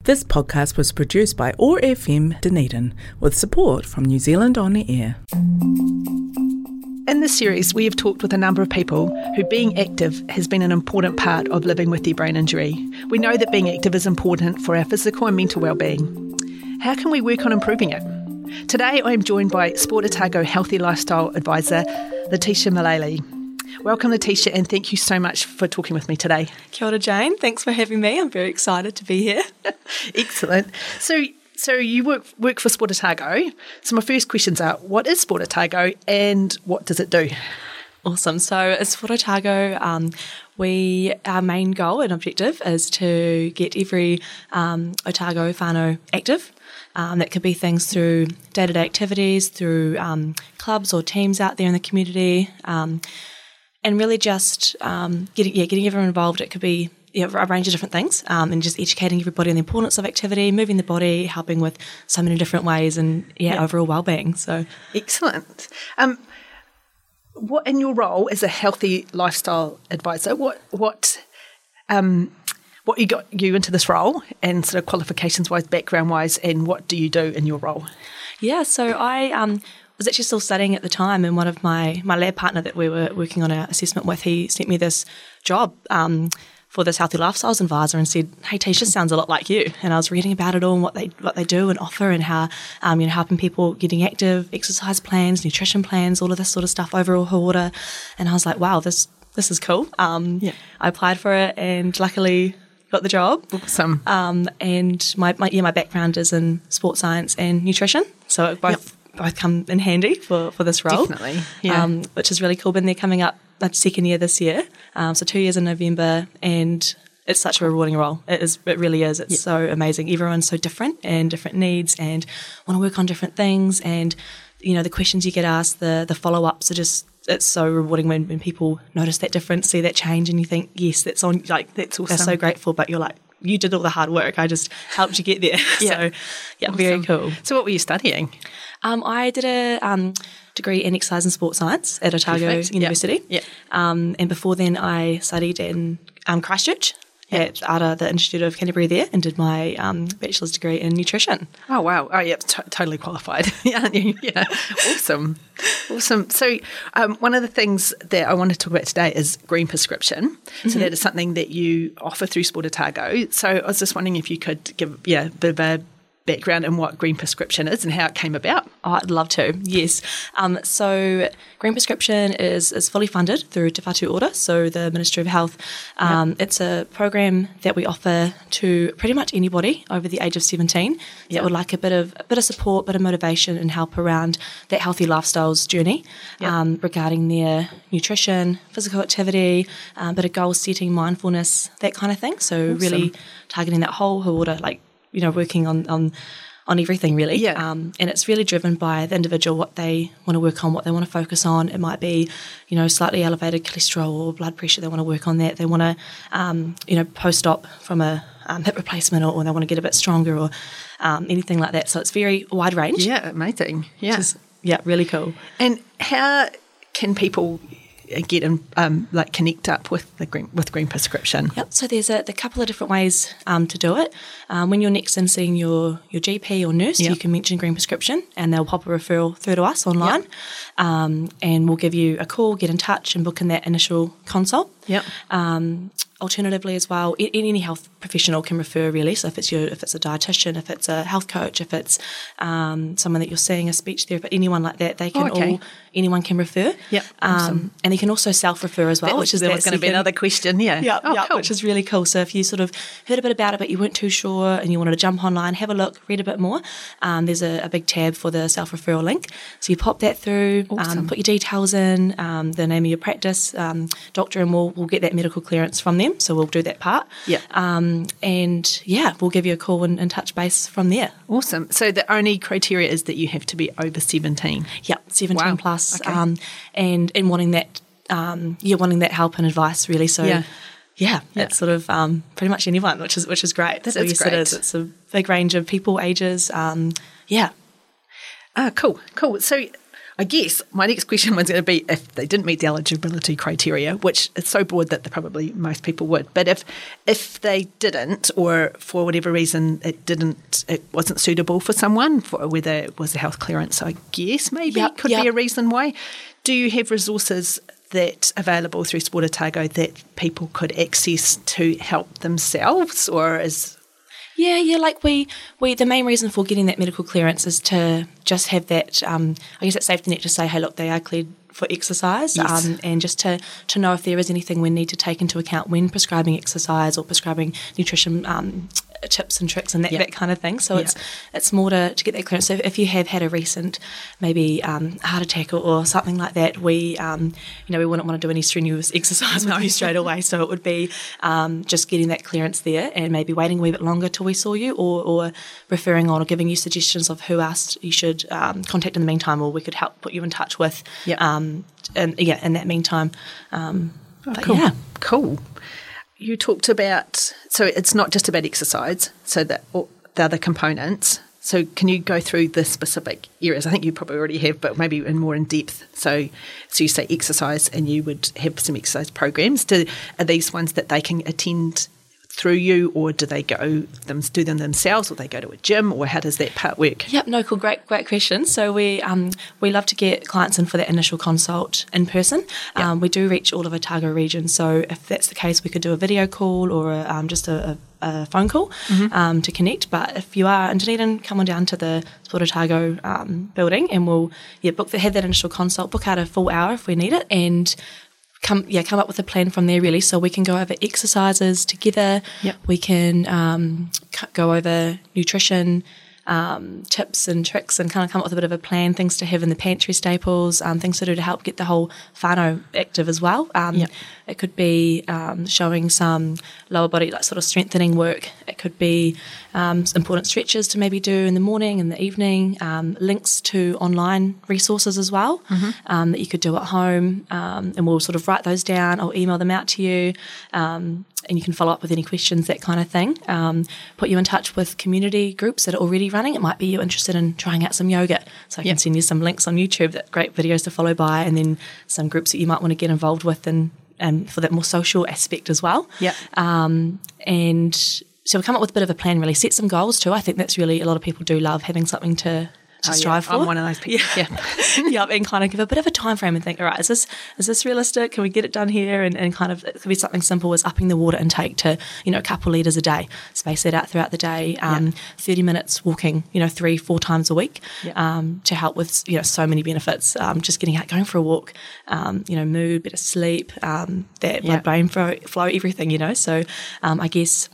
This podcast was produced by OAR FM Dunedin with support from New Zealand On Air. In this series, we have talked with a number of people who being active has been an important part of living with their brain injury. We know that being active is important for our physical and mental well-being. How can we work on improving it? Today, I am joined by Sport Otago Healthy Lifestyle Advisor, Letitia Mullally. Welcome, Letitia, and thank you so much for talking with me today. Kia ora, Jane. Thanks for having me. I'm very excited to be here. Excellent. So you work for Sport Otago. So my first questions are, what is Sport Otago and what does it do? Awesome. So at Sport Otago, our main goal and objective is to get every Otago whānau active. That could be things through day-to-day activities, through clubs or teams out there in the community, and really just getting everyone involved. It could be a range of different things, and just educating everybody on the importance of activity, moving the body, helping with so many different ways, and overall well-being. So excellent. What in your role as a healthy lifestyle advisor? What you got you into this role, and sort of qualifications-wise, background-wise, and what do you do in your role? Yeah, so I was actually still studying at the time, and one of my lab partner that we were working on our assessment with, he sent me this job for this Healthy Lifestyles Advisor and said, "Hey, Tisha, sounds a lot like you." And I was reading about it all and what they do and offer, and how helping people getting active, exercise plans, nutrition plans, all of this sort of stuff, overall Hawara. And I was like, wow, this is cool. I applied for it and luckily got the job. Awesome. And my background is in sports science and nutrition, so it both come in handy for this role. Definitely, yeah. Which is really cool. Been there coming up my second year this year, so 2 years in November, and it's such a rewarding role. It really is. It's so amazing. Everyone's so different and different needs and want to work on different things, and the questions you get asked, the follow-ups are just, it's so rewarding when people notice that difference, see that change, and you think, yes, that's on, like, that's awesome. They're so grateful, but you're like, you did all the hard work. I just helped you get there. So, awesome. Very cool. So what were you studying? I did a degree in exercise and sports science at Otago University. Yeah. And before then I studied in Christchurch at ARA, the Institute of Canterbury there, and did my bachelor's degree in nutrition. Oh, wow. Oh, yeah, totally qualified. Yeah. Awesome. So one of the things that I want to talk about today is green prescription. So that is something that you offer through Sport Otago. So I was just wondering if you could give a bit of a background in what green prescription is and how it came about. Oh, I'd love to, yes. So green prescription is fully funded through Te Whatu Ora, so the Ministry of Health. It's a program that we offer to pretty much anybody over the age of 17 that would like a bit of support, bit of motivation and help around that healthy lifestyles journey regarding their nutrition, physical activity, bit of goal setting, mindfulness, that kind of thing. So really targeting that whole Hawara, like, working on everything really. Yeah. And it's really driven by the individual, what they want to work on, what they want to focus on. It might be, slightly elevated cholesterol or blood pressure. They want to work on that. They want to, post-op from a hip replacement, or they want to get a bit stronger, or anything like that. So it's very wide range. Yeah, amazing. Yeah. Which is, really cool. And how can people get connect up with green prescription? Yep. So there's a couple of different ways to do it. When you're next in seeing your GP or nurse, you can mention green prescription, and they'll pop a referral through to us online, and we'll give you a call, get in touch, and book in that initial consult. Yep. Alternatively as well, any health professional can refer really. So if it's a dietitian, if it's a health coach, if it's someone that you're seeing, a speech therapist, anyone like that, they can anyone can refer. Yep. Awesome. And they can also self-refer as well, which is going to be another question. Yeah. Yeah. Cool. Which is really cool. So if you sort of heard a bit about it but you weren't too sure and you wanted to jump online, have a look, read a bit more, there's a big tab for the self-referral link. So you pop that through, put your details in, the name of your practice, doctor, and we'll get that medical clearance from them. So we'll do that part. Yeah. We'll give you a call and touch base from there. Awesome. So the only criteria is that you have to be over 17. Yep, 17 plus. Okay. And wanting that help and advice really. So it's sort of pretty much anyone, which is great. That's great. It is. It's a big range of people, ages. Cool. So I guess my next question was going to be if they didn't meet the eligibility criteria, which is so broad that probably most people would. But if they didn't, or for whatever reason it wasn't suitable for someone, for whether it was a health clearance, I guess maybe could be a reason why. Do you have resources that available through Sport Otago that people could access to help themselves, or is... Yeah, like we the main reason for getting that medical clearance is to just have that, I guess, that safety net to say, hey, look, they are cleared for exercise, and just to know if there is anything we need to take into account when prescribing exercise or prescribing nutrition tips and tricks and that kind of thing. So it's more to get that clearance. So if you have had a recent maybe heart attack or something like that, we we wouldn't want to do any strenuous exercise with you straight away. So it would be just getting that clearance there and maybe waiting a wee bit longer till we saw you, or referring on or giving you suggestions of who else you should contact in the meantime, or we could help put you in touch with. In that meantime. Cool. You talked about, so it's not just about exercise, so that the other components. So can you go through the specific areas? I think you probably already have, but maybe more in depth. So you say exercise, and you would have some exercise programs. Are these ones that they can attend through you, or do they do them themselves, or they go to a gym, or how does that part work? Yep, no, cool, great question. So we love to get clients in for that initial consult in person. We do reach all of Otago region, so if that's the case, we could do a video call or just a phone call to connect. But if you are in Dunedin, come on down to the Sport Otago building, and we'll have that initial consult, book out a full hour if we need it, and come up with a plan from there, really. So we can go over exercises together. We can go over nutrition tips and tricks, and kind of come up with a bit of a plan, things to have in the pantry, staples, things to do to help get the whole whānau active as well. It could be showing some lower body, like sort of strengthening work. It could be some important stretches to maybe do in the morning and the evening, links to online resources as well that you could do at home, and we'll sort of write those down. I'll email them out to you, and you can follow up with any questions, that kind of thing. Put you in touch with community groups that are already running. It might be you're interested in trying out some yoga, so I can send you some links on YouTube, that great videos to follow by, and then some groups that you might want to get involved with, and for that more social aspect as well. And so we come up with a bit of a plan, really set some goals too. I think that's really, a lot of people do love having something to strive for. I'm one of those people. And kind of give a bit of a time frame and think, all right, is this realistic? Can we get it done here? And kind of, it could be something simple as upping the water intake to, a couple litres a day. Space that out throughout the day. 30 minutes walking, 3-4 times a week, to help with, so many benefits. Just getting out, going for a walk, mood, better sleep, that blood-brain flow, everything, So I guess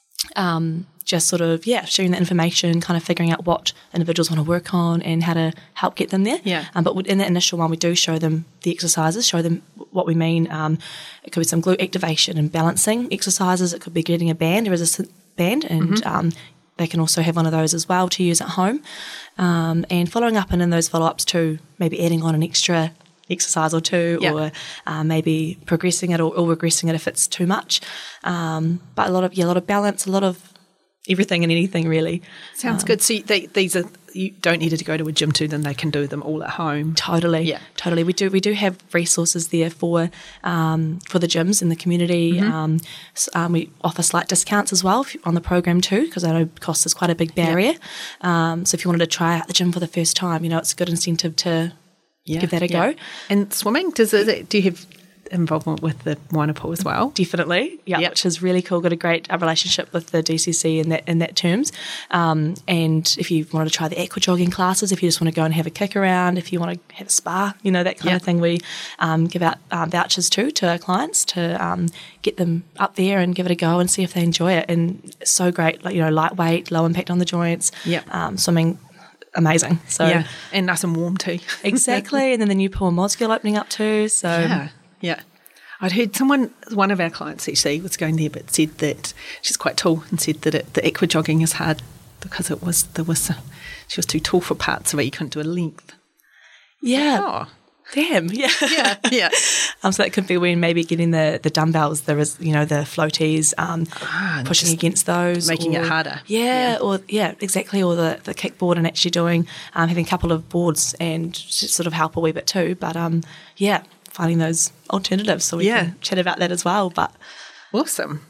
just sort of, sharing that information, kind of figuring out what individuals want to work on and how to help get them there. But in that initial one, we do show them the exercises, show them what we mean. It could be some glute activation and balancing exercises. It could be getting a band, a resistance band, and they can also have one of those as well to use at home. And following up, and in those follow-ups too, maybe adding on an extra exercise or two, or maybe progressing it or regressing it if it's too much. But a lot of balance, a lot of everything and anything, really. Sounds good. So these are, you don't need to go to a gym to them; they can do them all at home. Totally. We do have resources there for the gyms in the community. We offer slight discounts as well on the program too, because I know cost is quite a big barrier. So if you wanted to try out the gym for the first time, it's a good incentive to give that a go. And swimming, do you have involvement with the Moana pool as well? Definitely, which is really cool. Got a great relationship with the DCC in that terms. And if you wanted to try the aqua jogging classes, if you just want to go and have a kick around, if you want to have a spa, that kind of thing, we give out vouchers too to our clients to get them up there and give it a go and see if they enjoy it. And it's so great, lightweight, low impact on the joints. Swimming, amazing. So and nice and warm too. Exactly. And then the new pool in Mosgiel opening up too. So I'd heard one of our clients actually was going there, but said that she's quite tall, and said that the aqua jogging is hard because she was too tall for parts of it. You couldn't do a length. Damn, yeah. Yeah. So that could be when maybe getting the dumbbells, there is, the floaties, pushing against those. Making it harder. Exactly. Or the kickboard and actually doing, having a couple of boards and sort of help a wee bit too. But, finding those alternatives. So we can chat about that as well. But Awesome.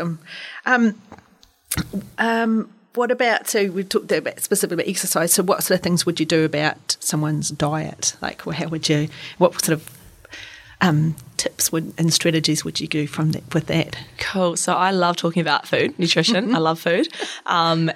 What about, so we've talked about specifically about exercise, so what sort of things would you do about someone's diet? Like, what sort of tips and strategies would you do with that? Cool. So I love talking about food, nutrition. I love food. And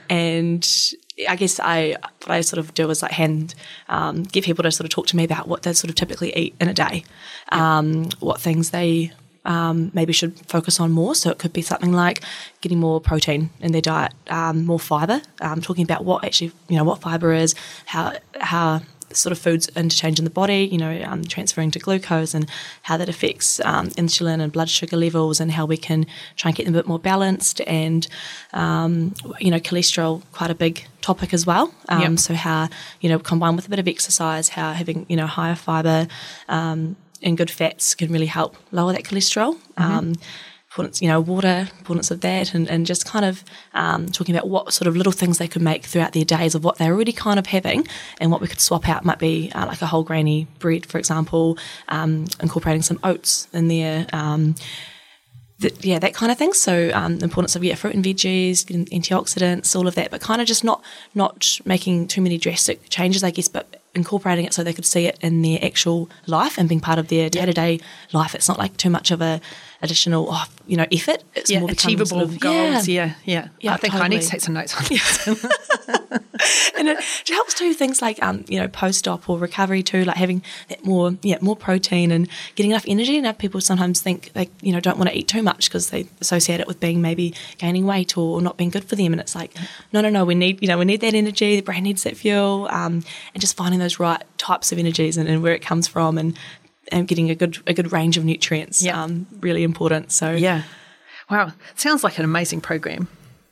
I guess what I sort of do is like get people to sort of talk to me about what they sort of typically eat in a day, what things they maybe should focus on more. So it could be something like getting more protein in their diet, more fibre, talking about what actually, what fibre is, how sort of foods interchange in the body, transferring to glucose and how that affects insulin and blood sugar levels and how we can try and get them a bit more balanced and, cholesterol, quite a big topic as well. So how, combined with a bit of exercise, how having, higher fibre, and good fats can really help lower that cholesterol. Importance, water, importance of that, and just kind of talking about what sort of little things they could make throughout their days of what they're already kind of having and what we could swap out might be like a whole grainy bread, for example, incorporating some oats in there, that kind of thing. So the importance of fruit and veggies, getting antioxidants, all of that, but kind of just not making too many drastic changes, I guess, but incorporating it so they could see it in their actual life and being part of their day-to-day life. It's not like too much of a additional effort. It's more achievable goals. I think totally. I need to take some notes on this. And it helps too, things like post-op or recovery too, like having that more protein and getting enough energy. And people sometimes think they don't want to eat too much because they associate it with being maybe gaining weight or not being good for them. And it's like no, we need that energy. The brain needs that fuel, and just finding those right types of energies and where it comes from and getting a good range of nutrients. Really important. So wow, sounds like an amazing program.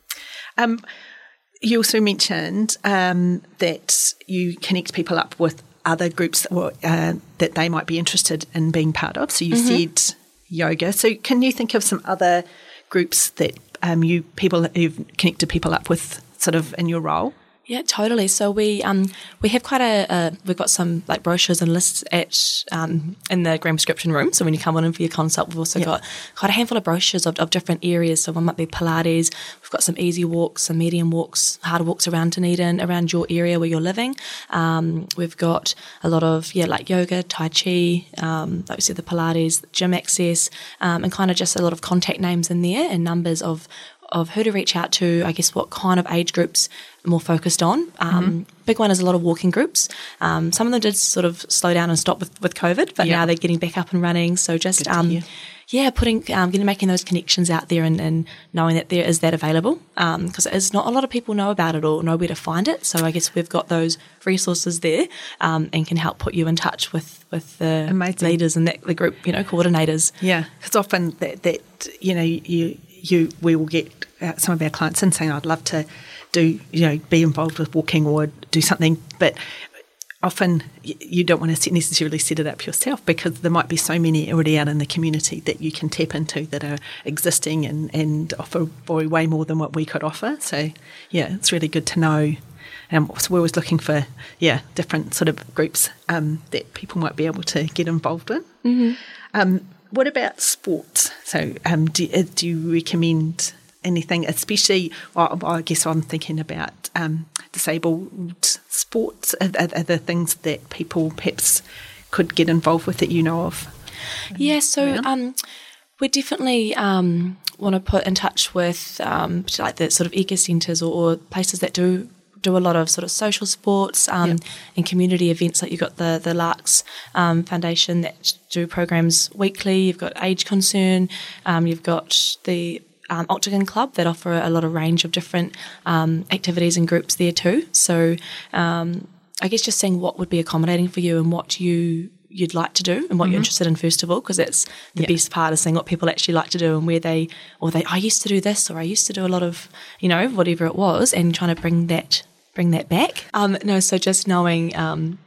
You also mentioned that you connect people up with other groups that they might be interested in being part of. So you said yoga. So can you think of some other groups that you've connected people up with sort of in your role? Yeah, totally. So we have we've got some like brochures and lists at in the Grand Prescription room. So when you come on in for your consult, we've also got quite a handful of brochures of different areas. So one might be Pilates. We've got some easy walks, some medium walks, harder walks around Dunedin, around your area where you're living. We've got a lot of like yoga, Tai Chi, like we said, the Pilates, gym access, and kind of just a lot of contact names in there and numbers of who to reach out to, I guess what kind of age groups more focused on. Big one is a lot of walking groups. Some of them did sort of slow down and stop with COVID, but now they're getting back up and running. So just making those connections out there and knowing that there is that available, because it's not a lot of people know about it or know where to find it. So I guess we've got those resources there and can help put you in touch with the leaders and the group coordinators. Yeah, because often that we will get some of our clients in saying, I'd love to do, be involved with walking or do something, but often you don't want to necessarily set it up yourself because there might be so many already out in the community that you can tap into that are existing and offer way more than what we could offer. So, it's really good to know. So we're always looking for, different sort of groups that people might be able to get involved in. What about sports? So do you recommend anything, especially, I guess I'm thinking about disabled sports? Are there things that people perhaps could get involved with that you know of? Yeah, so we definitely want to put in touch with like the sort of eco centres or places that do a lot of sort of social sports and community events. Like you've got the Larks Foundation that do programs weekly. You've got Age Concern. You've got the Octagon Club that offer a lot of range of different activities and groups there too. So I guess just seeing what would be accommodating for you and what you'd like to do and what you're interested in first of all, because that's the best part, is seeing what people actually like to do and where I used to do this, or I used to do a lot of whatever it was, and trying to bring that back. So just knowing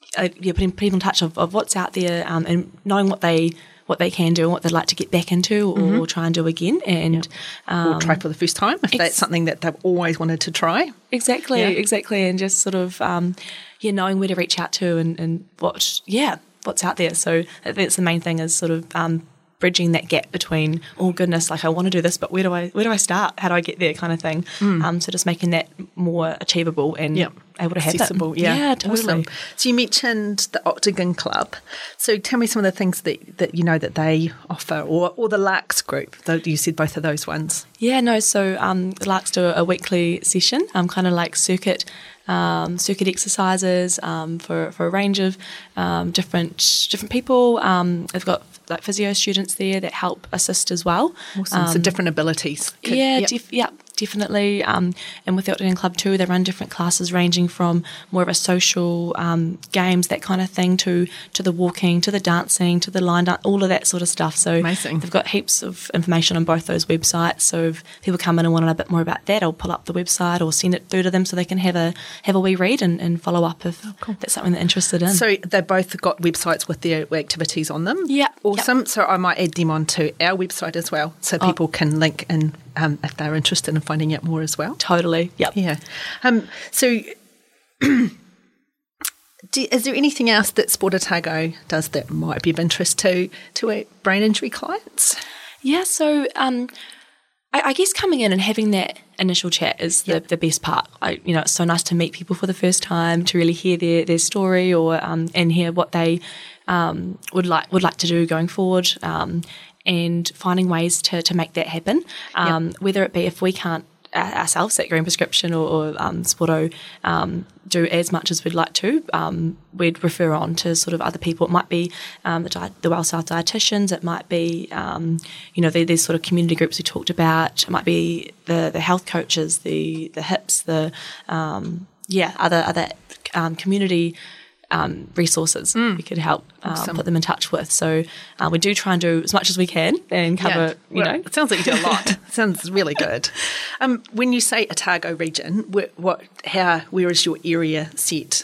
putting people in touch of what's out there, and knowing what they can do and what they'd like to get back into or try and do again, and or try for the first time if that's something that they've always wanted to try. Exactly, and just sort of knowing where to reach out to and what's out there. So I think that's the main thing, is sort of bridging that gap between, oh goodness, like I want to do this, but where do I start? How do I get there, kind of thing? So just making that more achievable and able to have accessible. Yeah, totally. Awesome. So you mentioned the Octagon Club. So tell me some of the things that you know that they offer, or the Larks group. Though you said both of those ones. Yeah, no. So the Larks do a weekly session, kind of like circuit exercises for a range of different people. They've got like physio students there that help assist as well. Awesome. So different abilities. Definitely. And with the Octagon Club too, they run different classes ranging from more of a social games, that kind of thing, to the walking, to the dancing, to the line dance, all of that sort of stuff. So amazing. They've got heaps of information on both those websites. So if people come in and want to know a bit more about that, I'll pull up the website or send it through to them so they can have a wee read and follow up if that's something they're interested in. So they've both got websites with their activities on them. Yeah. Awesome. Yep. So I might add them onto our website as well, so people can link in if they're interested in finding out more as well. Totally. Yep. Yeah. So is there anything else that Sport Otago does that might be of interest to our brain injury clients? Yeah. So I guess coming in and having that initial chat is the best part. It's so nice to meet people for the first time, to really hear their story, or and hear what they would like to do going forward, and finding ways to make that happen. Whether it be, if we can't ourselves at Green Prescription or Sporto do as much as we'd like to, we'd refer on to sort of other people. It might be the Wellsouth dietitians. It might be these sort of community groups we talked about. It might be the health coaches, the HIPs, the other community resources we could help put them in touch with. So we do try and do as much as we can and cover, It sounds like you do a lot. It sounds really good. When you say Otago region, where is your area set?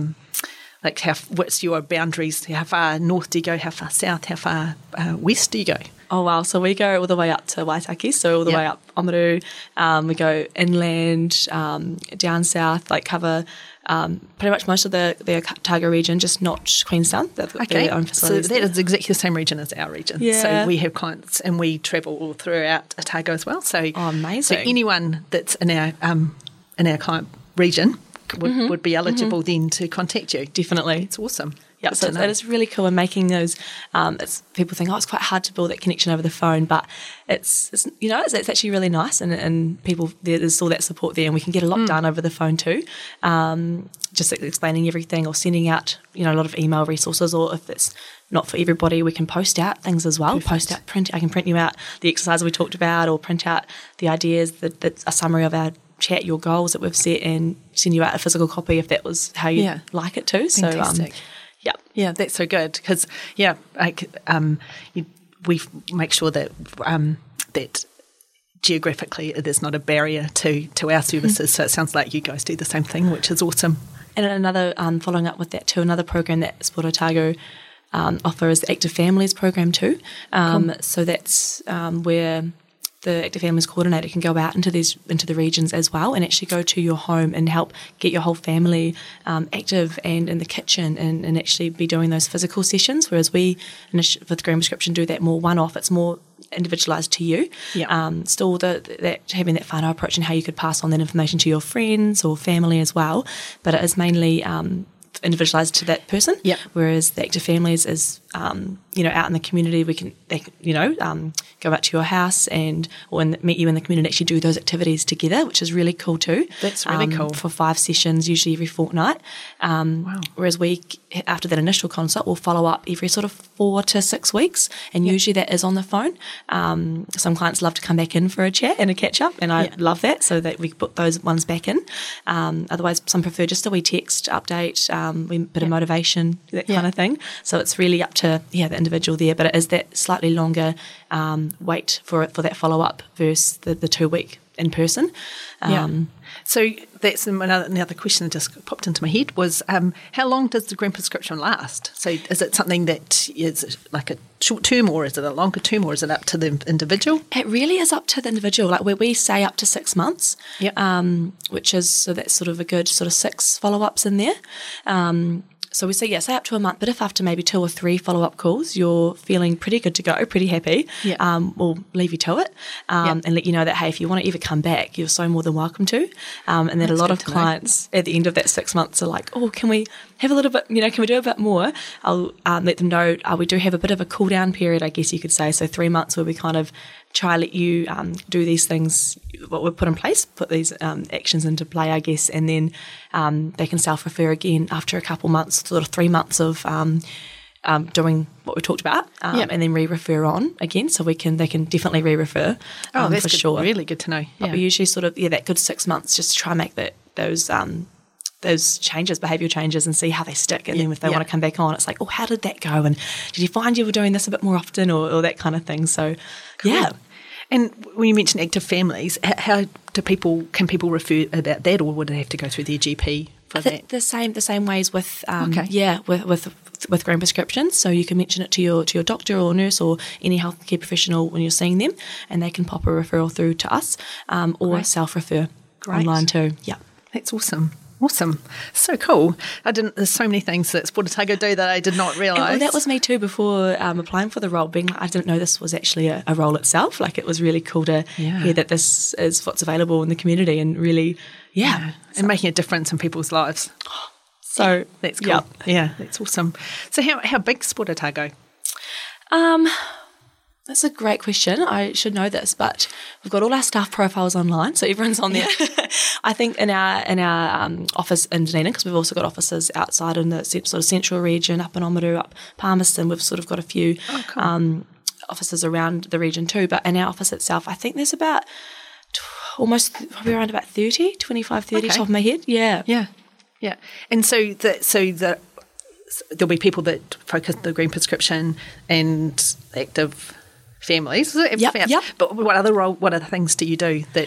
What's your boundaries? How far north do you go? How far south? How far west do you go? Oh, wow. So we go all the way up to Waitaki, so all the way up Oamaru. We go inland, down south, cover pretty much most of the Otago region, just not Queenstown. They've got their own facilities. So that is exactly the same region as our region. Yeah. So we have clients and we travel all throughout Otago as well. So, amazing. So anyone that's in our client region would be eligible then to contact you. Definitely. It's awesome. Yeah, so that is really cool. And making those, people think, it's quite hard to build that connection over the phone, but it's actually really nice, and people, there's all that support there, and we can get a lot done over the phone too. Just explaining everything, or sending out, a lot of email resources, or if it's not for everybody, we can post out things as well. Perfect. I can print you out the exercise we talked about, or print out the ideas, a summary of our chat, your goals that we've set, and send you out a physical copy if that was how you like it too. Fantastic. So, yeah, that's so good, because we make sure that that geographically there's not a barrier to our services. So it sounds like you guys do the same thing, which is awesome. And another following up with that too, another program that Sport Otago offer is the Active Families program too. Cool. So that's where the Active Families Coordinator can go out into the regions as well, and actually go to your home and help get your whole family active and in the kitchen, and actually be doing those physical sessions. Whereas we, with Green Prescription, do that more one-off. It's more individualised to you. Yeah. Still that having that whānau approach and how you could pass on that information to your friends or family as well. But it is mainly individualised to that person. Yep. Whereas the Active Families is, out in the community, they can go back to your house or meet you in the community and actually do those activities together, which is really cool too. That's really cool. For 5 sessions, usually every fortnight. Wow. Whereas after that initial consult, we'll follow up every sort of 4 to 6 weeks, and usually that is on the phone. Some clients love to come back in for a chat and a catch up, and I love that, so that we put those ones back in. Otherwise, some prefer just a wee text update, bit of motivation, that kind of thing. So it's really up to the individual there, but it is that slightly longer wait for that follow up versus the 2 week in person. So that's another question that just popped into my head was, how long does the green prescription last? So is it something that is like a short term, or is it a longer term, or is it up to the individual? It really is up to the individual. Like where we say up to 6 months, which is, so that's sort of a good sort of 6 follow-ups in there. So we say up to a month, but if after maybe 2 or 3 follow-up calls you're feeling pretty good to go, pretty happy, we'll leave you to it and let you know that, hey, if you want to ever come back, you're so more than welcome to. And then a lot of clients at the end of that 6 months are like, oh, can we have a little bit, can we do a bit more? I'll let them know we do have a bit of a cool down period, I guess you could say. So 3 months where we kind of try let you do these things, what we've put in place, put these actions into play, I guess, and then they can self-refer again after a couple months, sort of 3 months of doing what we talked about, and then re-refer on again, so they can definitely re-refer. That's for good, sure. Really good to know. But we usually sort of that good 6 months just to try and make those changes, behavioural changes, and see how they stick. And then if they want to come back on, it's like, oh, how did that go? And did you find you were doing this a bit more often, or that kind of thing? So, cool. And when you mention active families, how can people refer about that, or would they have to go through their GP for that? The same ways with with green prescriptions. So you can mention it to your doctor or nurse or any healthcare professional when you're seeing them, and they can pop a referral through to us, or self-refer online too. Yeah, that's awesome. Awesome. So cool. There's so many things that Sport Otago do that I did not realise. Well, that was me too before applying for the role. I didn't know this was actually a role itself. Like, it was really cool to hear that this is what's available in the community, and really, and making a difference in people's lives. So that's cool. Yeah, that's awesome. So how big is Sport Otago? That's a great question. I should know this, but we've got all our staff profiles online, so everyone's on there. I think in our office in Dunedin, because we've also got offices outside in the sort of central region, up in Oamaru, up Palmerston, we've sort of got a few offices around the region too. But in our office itself, I think there's about probably around about 25, 30 top of my head. Yeah. And so there'll be people that focus on the green prescription and active families. Yep. But what other things do you do that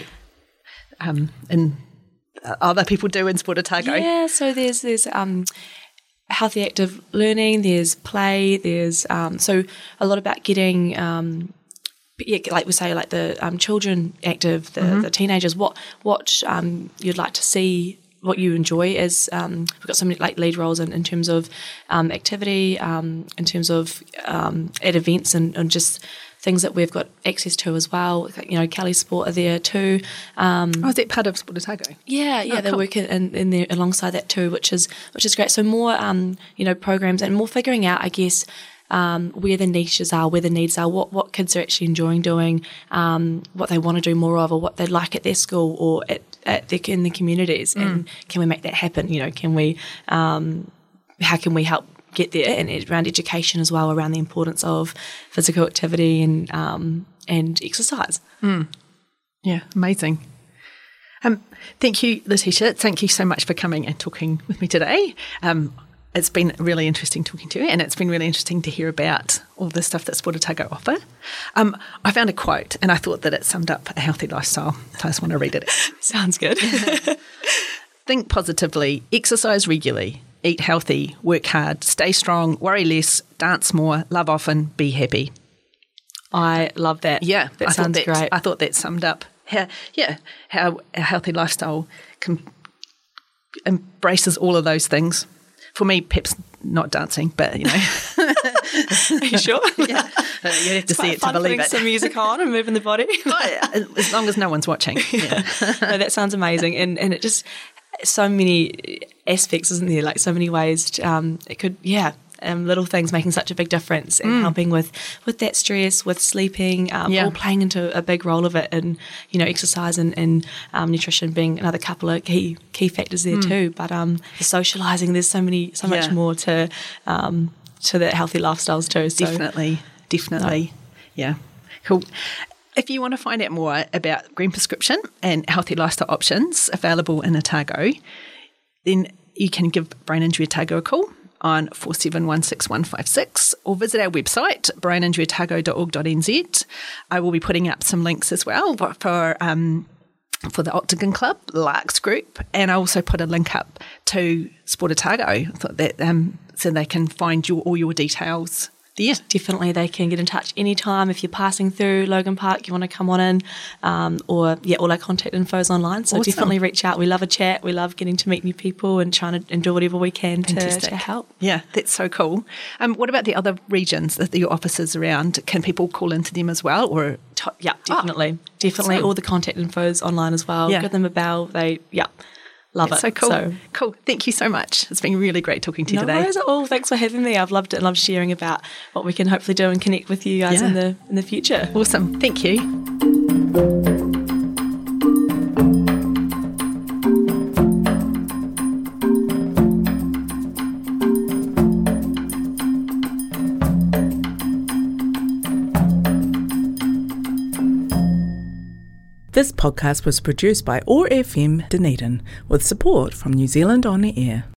and other people do in Sport Otago? Yeah, so there's healthy active learning, there's play, there's so a lot about getting like we say, like the children active, the teenagers, what you'd like to see, what you enjoy as we've got so many like lead roles in terms of activity, in terms of at events and just things that we've got access to as well. Kelly Sport are there too. Is that part of Sport Otago? Yeah, they work in there alongside that too, which is great. So more programs and more figuring out, I guess, where the niches are, where the needs are, what kids are actually enjoying doing, what they want to do more of, or what they like at their school or in the communities, and can we make that happen? Can we? How can we help get there? And around education as well, around the importance of physical activity and exercise. Yeah, amazing. Thank you, Letitia. Thank you so much for coming and talking with me today. It's been really interesting talking to you, and it's been really interesting to hear about all the stuff that Sport Otago offer. I found a quote, and I thought that it summed up a healthy lifestyle, so I just want to read it. Sounds good. Think positively, exercise regularly, eat healthy, work hard, stay strong, worry less, dance more, love often, be happy. I love that. Yeah, that sounds great. I thought that summed up how a healthy lifestyle embraces all of those things. For me, perhaps not dancing, but Are you sure? Yeah, you have to see it to believe it. Some music on and moving the body. As long as no one's watching. Yeah. No, that sounds amazing, and it just so many aspects, isn't there? Like so many ways. It could, little things making such a big difference and helping with that stress, with sleeping, all playing into a big role of it, and exercise and nutrition being another couple of key factors there too. But the socialising, there's so much more to the healthy lifestyles too. So. Definitely, yeah, cool. If you want to find out more about green prescription and healthy lifestyle options available in Otago, then you can give Brain Injury Otago a call on 4716 or visit our website, braininjuryotago.org.nz. I will be putting up some links as well for for the Octagon Club, Larks Group, and I also put a link up to Sport Otago. I thought that so they can find all your details there. Definitely, they can get in touch anytime if you're passing through Logan Park, you want to come on in, or all our contact info is online. So definitely reach out. We love a chat. We love getting to meet new people and trying to do whatever we can to help. Yeah, that's so cool. What about the other regions that your offices around? Can people call into them as well? Or yeah, definitely. Definitely. All the contact info is online as well. Yeah. Give them a bell. Love it. So cool. Cool. Thank you so much. It's been really great talking to you today. No worries at all. Thanks for having me. I've loved it and loved sharing about what we can hopefully do and connect with you guys in the future. Awesome. Thank you. This podcast was produced by OAR FM Dunedin with support from New Zealand On the Air.